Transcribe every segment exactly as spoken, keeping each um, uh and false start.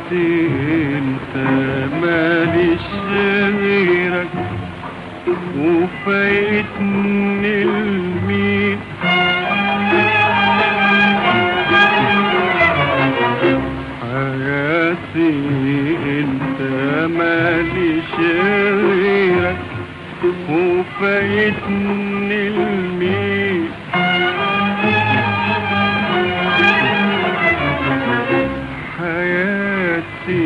انت ماليش غيرك وفايتني المين. حياتي انت ماليش غيرك وفايتني المين. حياتي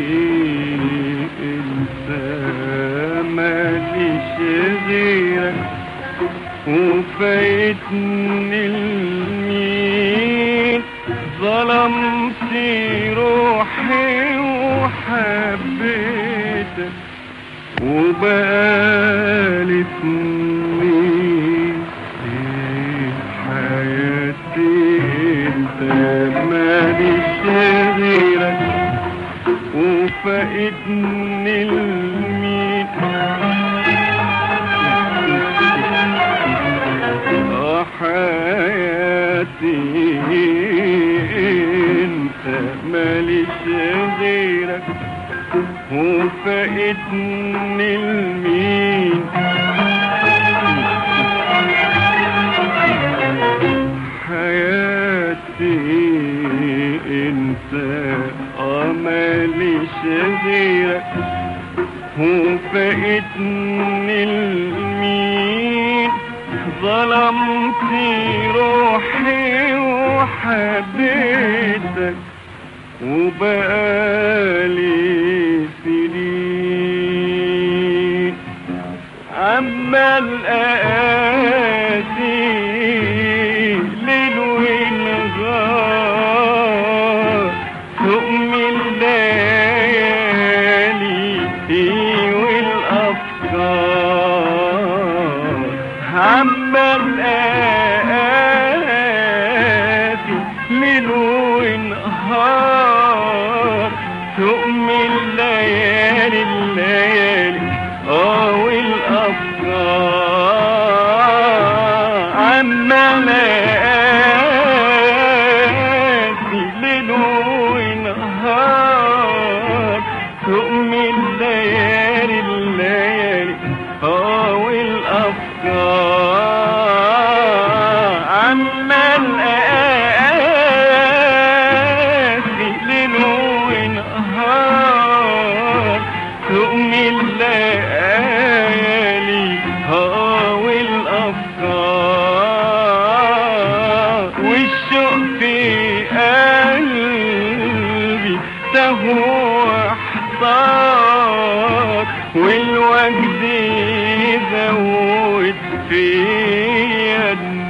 انت ماليش غيرك وفايتني المين. ظلمت روحي وحبيتك وبقالي سنين. حياتي انت ماليش غيرك وفايتني المين. اه حياتي انت ماليش غيرك وفايتني المين. حياتي انت اه ماليش غيرك وفايتني المين. ظلمت روحي وحبيتك وبقالي سنين. عمال اقاسي ليل ونهار تقم الليالي والافكار. عمال اقاسي ليل ونهار تقم الليالي الليالي اه والافكار. عمال اقاسي ليل ونهار تقم الليالي الليالي اه والافكار. عمال اقاسي ليل ونهار تقم الليالي اه والافكار. والشوق في قلبي تهوى احتار والوجد يزود فيا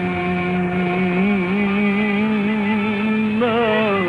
النار.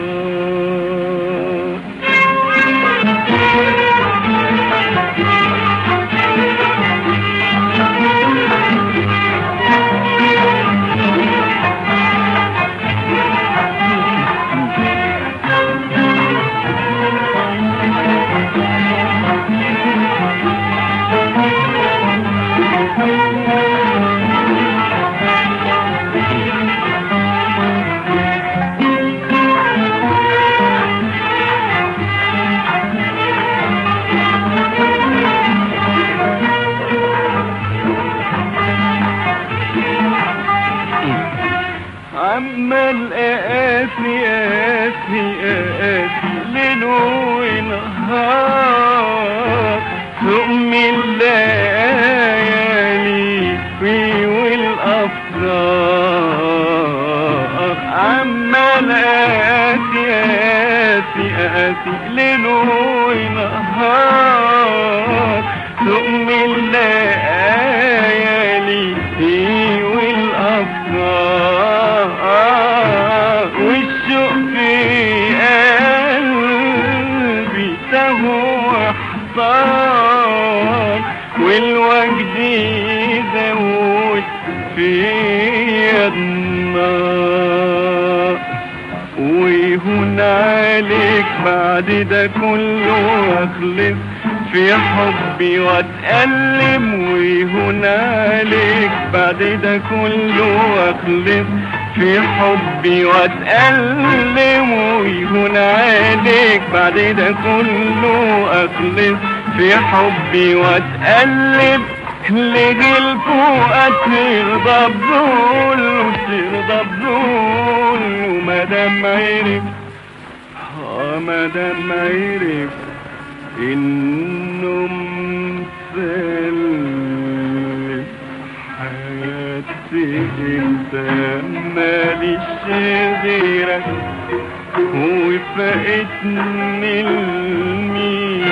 عمال اقاسي اقاسي اقاسي ليل ونهار تقم الليالي والافكار. عمال اقاسي اقاسي اقاسي ليل ونهار تقم الليالي والافكار. والشوق في قلبي تهوى احتار والوجد يزود فيا النار. ويهون عليك بعد ده كله اخلص في حبي واتألم. ويهون عليك بعد ده كله اخلص في حبي واتألم، ويهون عليك بعد ده كله اخلص في حبي واتألم. ليه الفؤاد ترضى بذل وترضى بذل، ومادام عرف اه مادام عرف انه مسلم حياتي انت ماليش غيرك، وفقتني المين.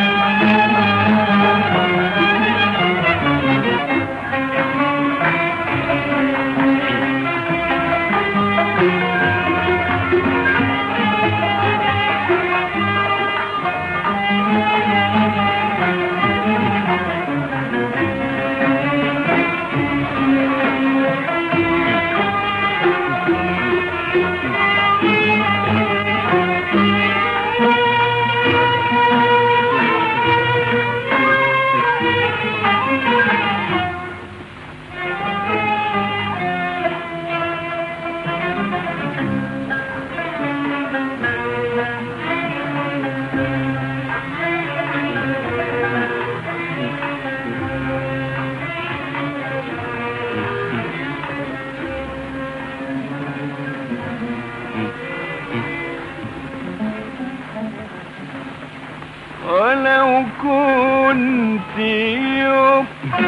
ولو كنت يوم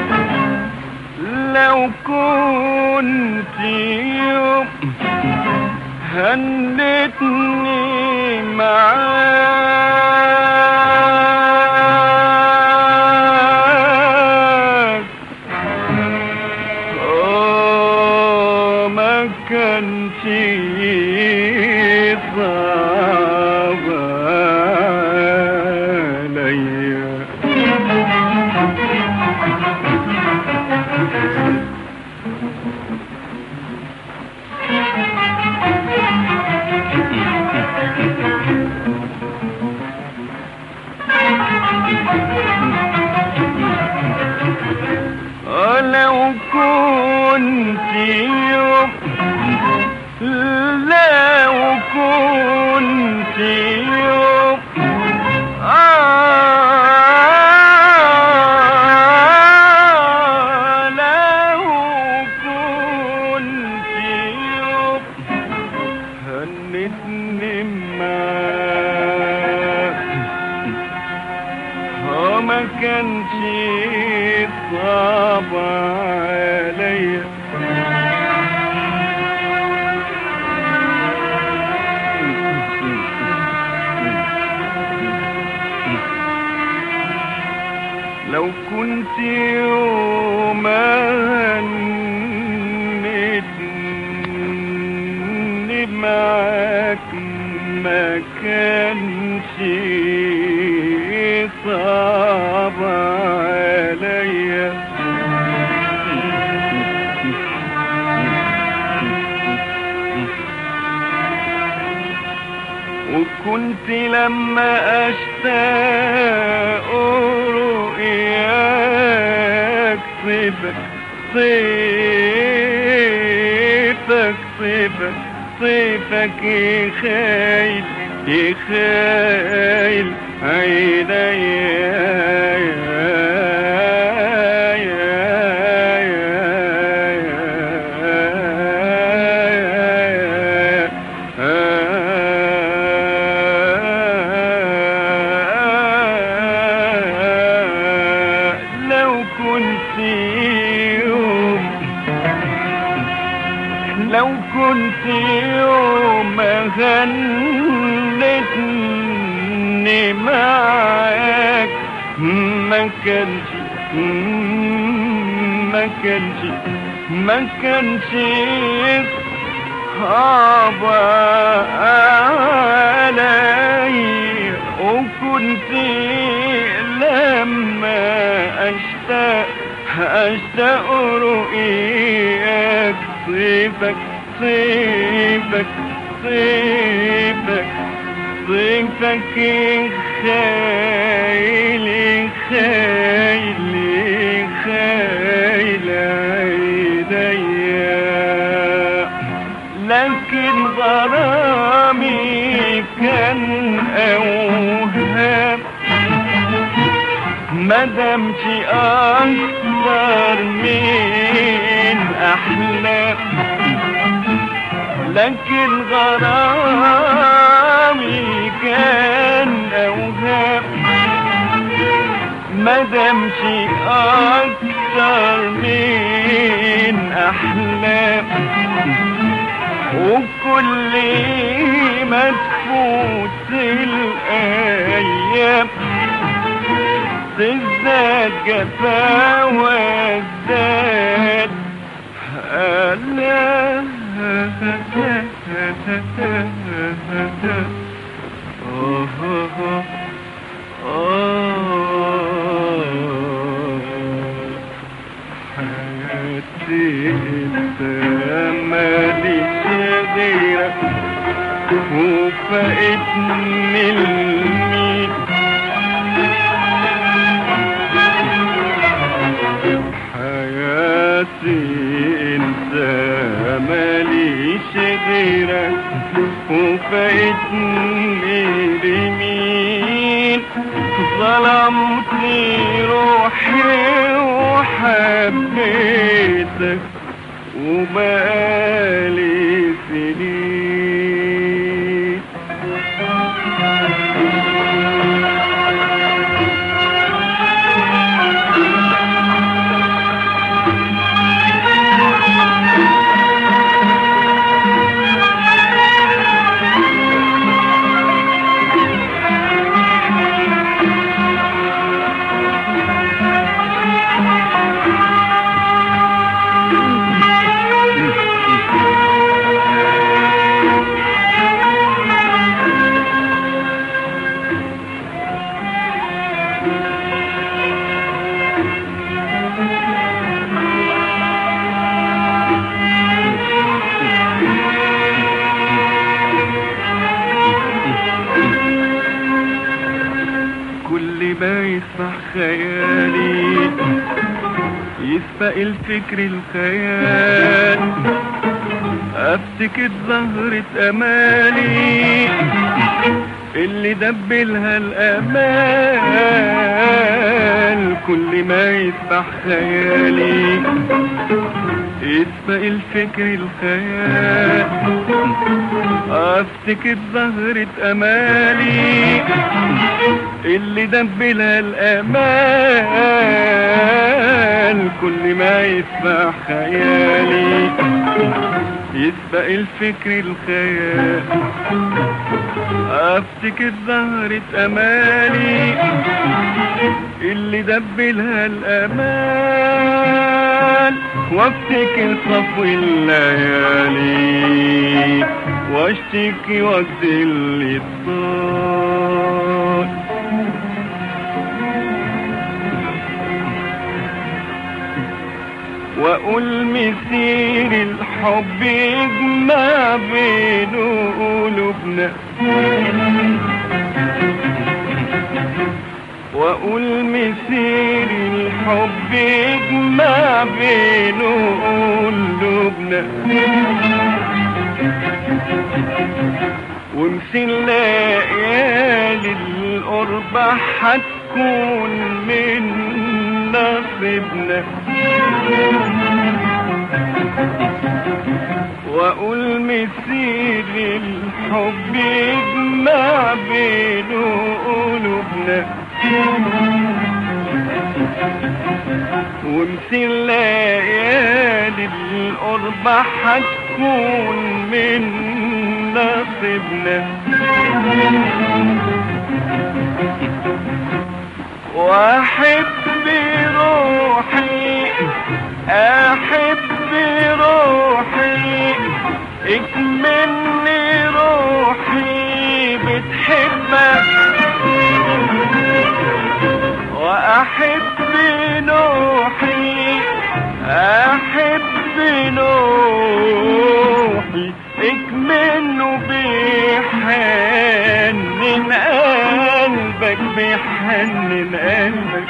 لو كنت يوم هنتني معاك، اه ما كانش صعب عليا. لو كنت يوم لو كنت يوم آه لو كنت يوم هنتني معاك، اه ما كانش صعب عليا. لو كنت يوم هنتني معاك ما كانش صعب عليا. وكنت لما اشتاق رؤياك صيفك صيفك صيفك صيفك يخيل يخيل لو كنت يوم غنتني معاك ما كانش ما كانش ما كانش صعب علي. وكنت لما اشتاق اشتاق رؤياك صيفك صيفك صيفك صيفك خيل خيل خيل عيديا. مدامش أكتر من أحلام، لكن غرامي كان أوهام. مدامش أكتر من أحلام، وكل ما تفوت الأيام تزداد جفا وازداد ألام. حياتي انت ماليش غيرك، وفقتني المين. حياتي انت ماليش غيرك، وفقتني لمين. ظلمتني روحي وحبيتك وبقالي سنين. كل ما يسبح خيالي يسبق الفكر الخيال، افتكر زهرة امالي اللي دبلها الامال. كل ما يسبح خيالي يسبق الفكر الخيال، افتكر زهرة امالي اللي دبلها الامال. كل ما يسبح خيالي يسبق الفكر الخيال، افتكر زهرة امالي اللي دبلها الامال. وافتكر صفو الليالي واشتكي وقت اللي طال. واقول مسير الحب يجمع بين قلوبنا، واقول مسير الحب يجمع بين قلوبنا. ومثل ليالي القرب هتكون من نصيبنا. واقول مسير الحب يجمع بين قلوبنا، ومثل ليالي القرب هتكون من نصيبنا. واحب روحي احب روحي اكملني روحي بتحبك. واحب نوحي احب نوحي اكمله بيحنن قلبك بيحنن قلبك.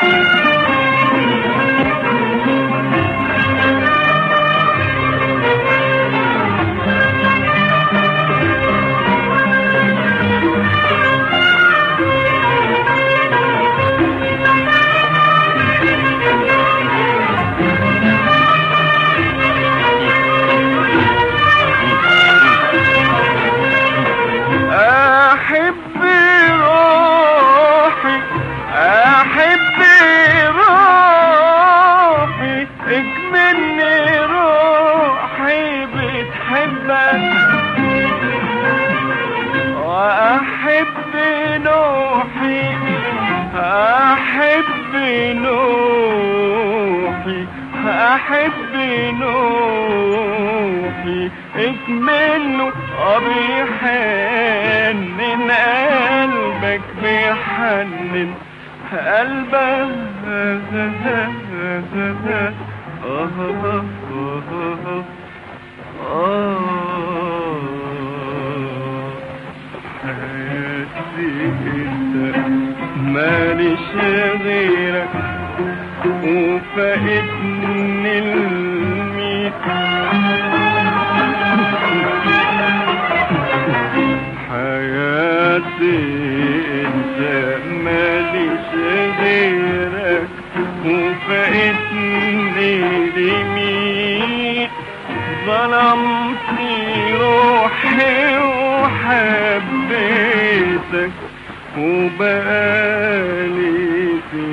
نوحي أحب نوحي أحب نوحي اكمله بيحنن قلبك بيحنن قلبك حياتي انت ماليش غيرك وفقدني الميت حياتي انت ماليش غيرك وفقدني الميت ظلمت روحي وحبيتك وبقالي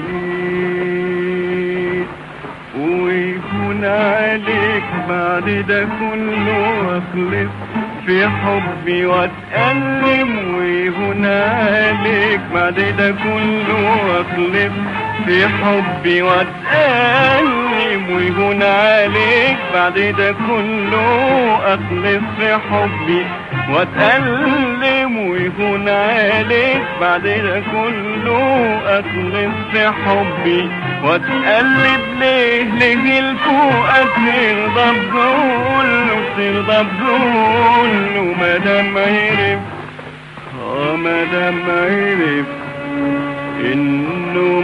سنين ويكون عليك بعد ده كله اخلص في حبي واتألم ويهون عليك بعد ده كله اخلص في حبي واتألم ويهون عليك بعد ده كله اخلص في حبي واتألم ويهون عليك بعد ده كله اخلص في حبي واتقلب ليه ليه الفؤاد ترضى بذله ترضى بذله مادام عرف اه مادام عرف انه